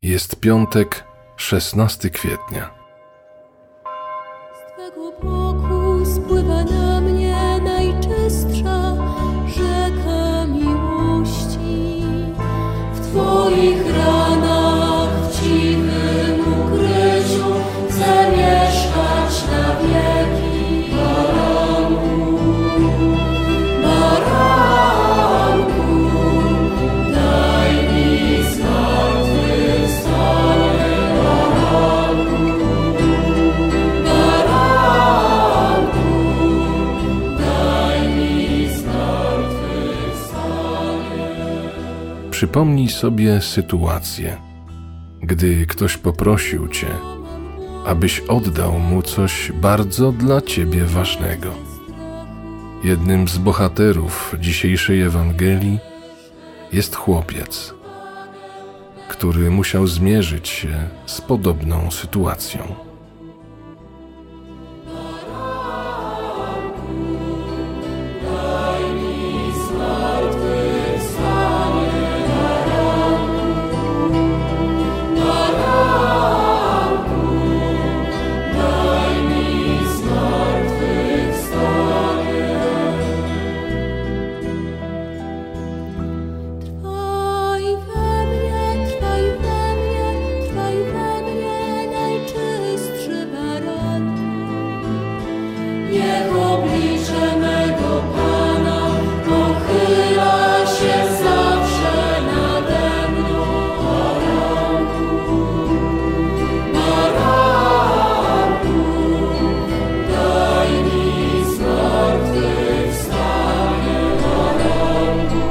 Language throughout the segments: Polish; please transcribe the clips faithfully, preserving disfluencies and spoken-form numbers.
Jest piątek, szesnastego kwietnia. Z Twego boku spływa na mnie najczystsza rzeka miłości. W Twoich ranach, w cichym ukryciu chcę mieszkać na wieki. Baranku, baranku, daj mi zmartwychwstanie. Baranku, baranku, daj mi zmartwychwstanie. Przypomnij sobie sytuację, gdy ktoś poprosił Cię, abyś oddał mu coś bardzo dla Ciebie ważnego. Jednym z bohaterów dzisiejszej Ewangelii jest chłopiec, który musiał zmierzyć się z podobną sytuacją. Trwaj we mnie, trwaj we mnie, trwaj we mnie, najczystszy baranku. Niech oblicze mego Pana pochyla się zawsze nade mną. Baranku, baranku, daj mi zmartwychwstanie. Baranku,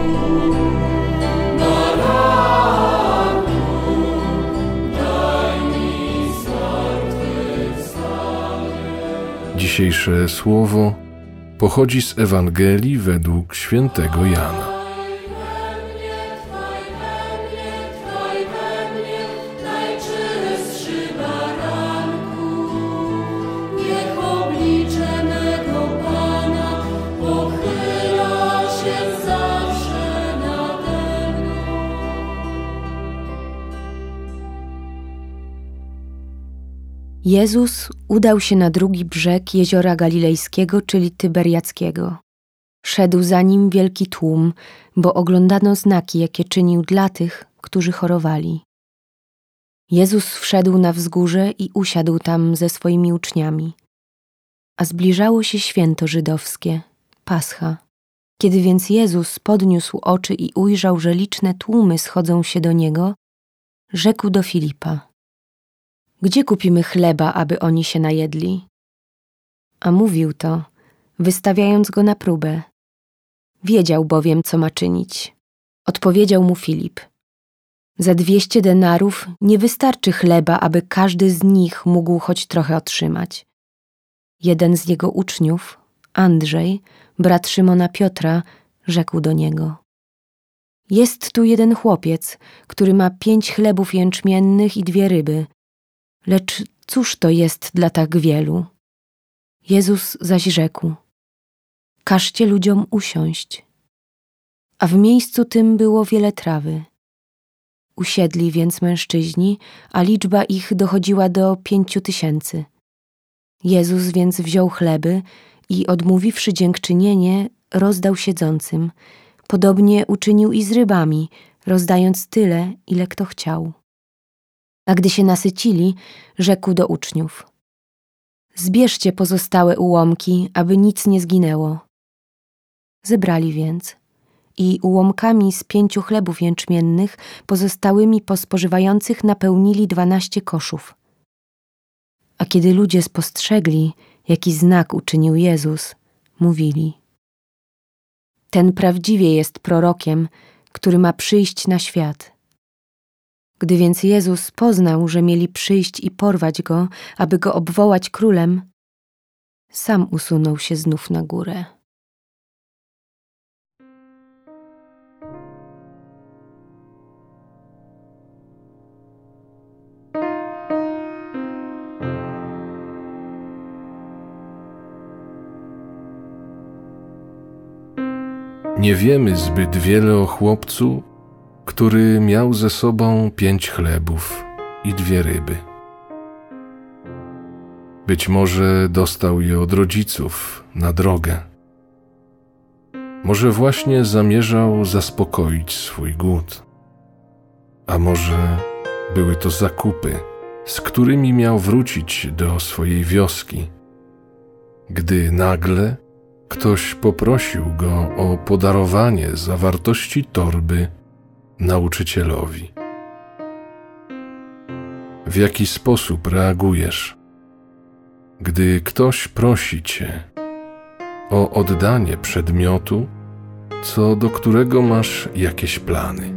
baranku, daj mi zmartwychwstanie. Dzisiejsze słowo pochodzi z Ewangelii według świętego Jana. Trwaj we mnie, trwaj we mnie, trwaj we mnie, najczystszy baranku. Niech oblicze mego Pana pochyla się zawsze nade mną. Jezus udał się na drugi brzeg jeziora Galilejskiego, czyli Tyberiackiego. Szedł za nim wielki tłum, bo oglądano znaki, jakie czynił dla tych, którzy chorowali. Jezus wszedł na wzgórze i usiadł tam ze swoimi uczniami. A zbliżało się święto żydowskie, Pascha. Kiedy więc Jezus podniósł oczy i ujrzał, że liczne tłumy schodzą się do Niego, rzekł do Filipa: Gdzie kupimy chleba, aby oni się najedli? A mówił to, wystawiając go na próbę. Wiedział bowiem, co ma czynić. Odpowiedział mu Filip: Za dwieście denarów nie wystarczy chleba, aby każdy z nich mógł choć trochę otrzymać. Jeden z jego uczniów, Andrzej, brat Szymona Piotra, rzekł do niego: Jest tu jeden chłopiec, który ma pięć chlebów jęczmiennych i dwie ryby. Lecz cóż to jest dla tak wielu? Jezus zaś rzekł: Każcie ludziom usiąść. A w miejscu tym było wiele trawy. Usiedli więc mężczyźni, a liczba ich dochodziła do pięciu tysięcy. Jezus więc wziął chleby i odmówiwszy dziękczynienie, rozdał siedzącym. Podobnie uczynił i z rybami, rozdając tyle, ile kto chciał. A gdy się nasycili, rzekł do uczniów: Zbierzcie pozostałe ułomki, aby nic nie zginęło. Zebrali więc i ułomkami z pięciu chlebów jęczmiennych pozostałymi po spożywających napełnili dwanaście koszów. A kiedy ludzie spostrzegli, jaki znak uczynił Jezus, mówili: Ten prawdziwie jest prorokiem, który ma przyjść na świat. Gdy więc Jezus poznał, że mieli przyjść i porwać Go, aby Go obwołać królem, sam usunął się znów na górę. Nie wiemy zbyt wiele o chłopcu, który miał ze sobą pięć chlebów i dwie ryby. Być może dostał je od rodziców na drogę. Może właśnie zamierzał zaspokoić swój głód. A może były to zakupy, z którymi miał wrócić do swojej wioski, gdy nagle ktoś poprosił go o podarowanie zawartości torby nauczycielowi. W jaki sposób reagujesz, gdy ktoś prosi cię o oddanie przedmiotu, co do którego masz jakieś plany?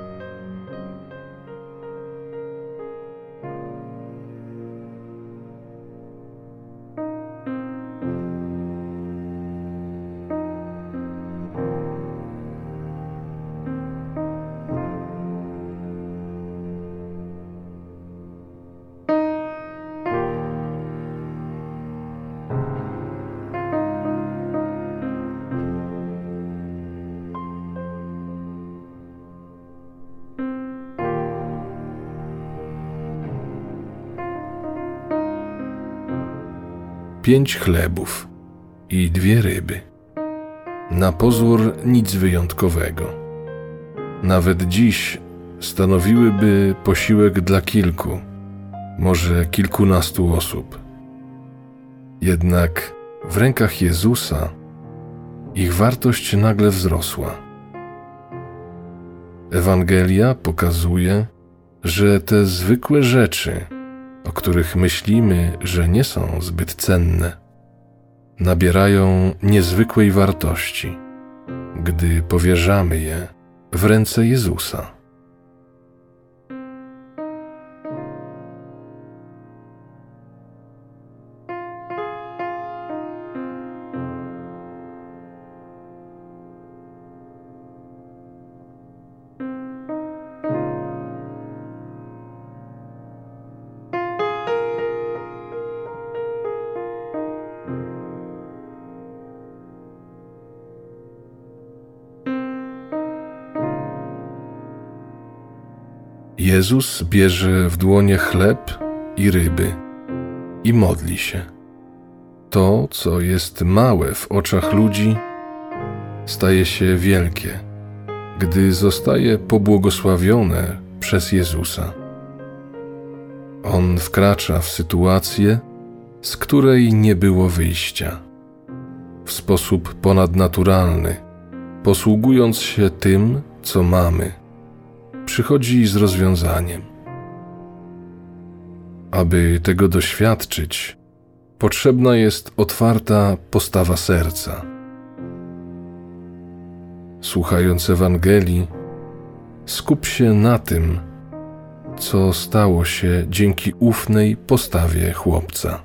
Pięć chlebów i dwie ryby. Na pozór nic wyjątkowego. Nawet dziś stanowiłyby posiłek dla kilku, może kilkunastu osób. Jednak w rękach Jezusa ich wartość nagle wzrosła. Ewangelia pokazuje, że te zwykłe rzeczy, o których myślimy, że nie są zbyt cenne, nabierają niezwykłej wartości, gdy powierzamy je w ręce Jezusa. Jezus bierze w dłonie chleb i ryby i modli się. To, co jest małe w oczach ludzi, staje się wielkie, gdy zostaje pobłogosławione przez Jezusa. On wkracza w sytuację, z której nie było wyjścia, w sposób ponadnaturalny, posługując się tym, co mamy. Przychodzi z rozwiązaniem. Aby tego doświadczyć, potrzebna jest otwarta postawa serca. Słuchając Ewangelii, skup się na tym, co stało się dzięki ufnej postawie chłopca.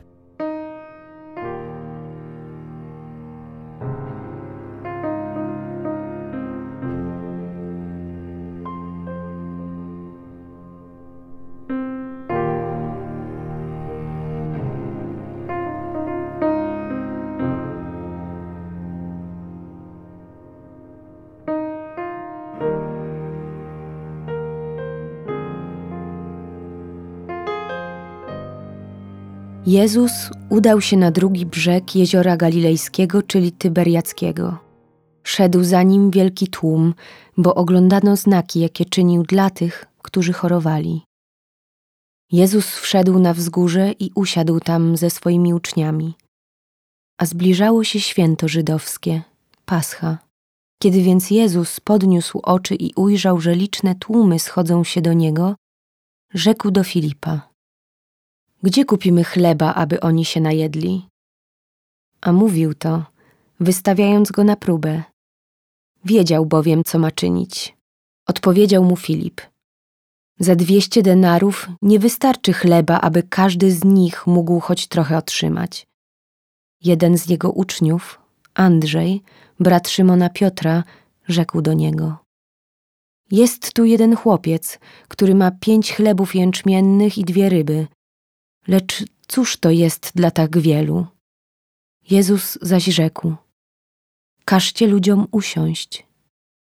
Jezus udał się na drugi brzeg jeziora Galilejskiego, czyli Tyberiackiego. Szedł za nim wielki tłum, bo oglądano znaki, jakie czynił dla tych, którzy chorowali. Jezus wszedł na wzgórze i usiadł tam ze swoimi uczniami. A zbliżało się święto żydowskie, Pascha. Kiedy więc Jezus podniósł oczy i ujrzał, że liczne tłumy schodzą się do Niego, rzekł do Filipa: Gdzie kupimy chleba, aby oni się najedli? A mówił to, wystawiając go na próbę. Wiedział bowiem, co ma czynić. Odpowiedział mu Filip: Za dwieście denarów nie wystarczy chleba, aby każdy z nich mógł choć trochę otrzymać. Jeden z jego uczniów, Andrzej, brat Szymona Piotra, rzekł do niego: Jest tu jeden chłopiec, który ma pięć chlebów jęczmiennych i dwie ryby. Lecz cóż to jest dla tak wielu? Jezus zaś rzekł: Każcie ludziom usiąść.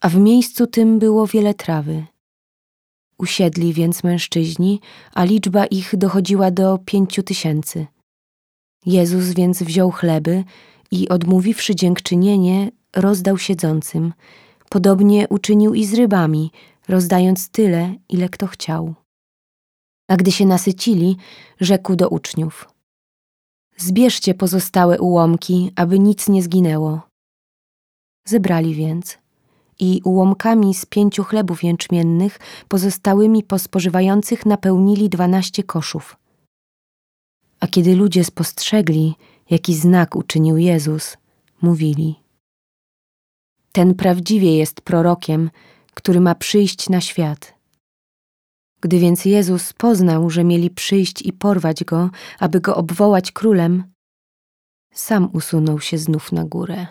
a w miejscu tym było wiele trawy. Usiedli więc mężczyźni, a liczba ich dochodziła do pięciu tysięcy. Jezus więc wziął chleby i odmówiwszy dziękczynienie, rozdał siedzącym. Podobnie uczynił i z rybami, rozdając tyle, ile kto chciał. A gdy się nasycili, rzekł do uczniów: zbierzcie pozostałe ułomki, aby nic nie zginęło. Zebrali więc i ułomkami z pięciu chlebów jęczmiennych pozostałymi po spożywających napełnili dwanaście koszów. A kiedy ludzie spostrzegli, jaki znak uczynił Jezus, mówili: ten prawdziwie jest prorokiem, który ma przyjść na świat. Gdy więc Jezus poznał, że mieli przyjść i porwać go, aby go obwołać królem, sam usunął się znów na górę.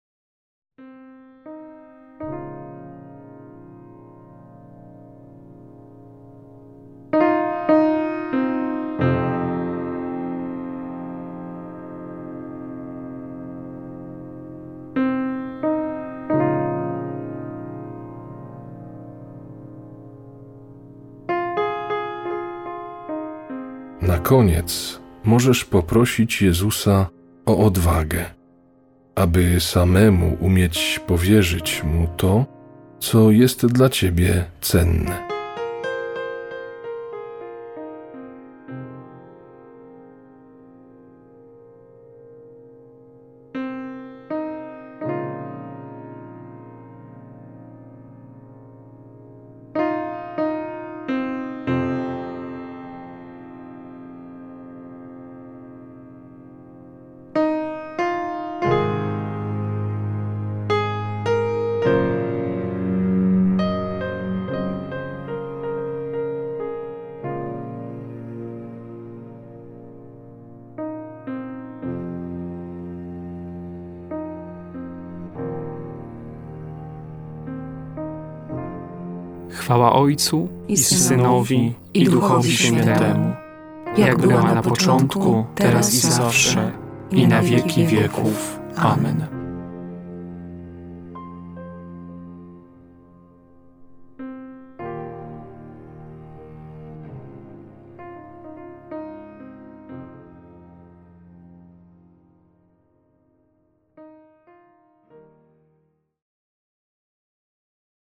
Na koniec możesz poprosić Jezusa o odwagę, aby samemu umieć powierzyć Mu to, co jest dla Ciebie cenne. Chwała Ojcu i Synowi, i Duchowi Świętemu, jak była na początku, teraz i zawsze, i na wieki wieków. Amen.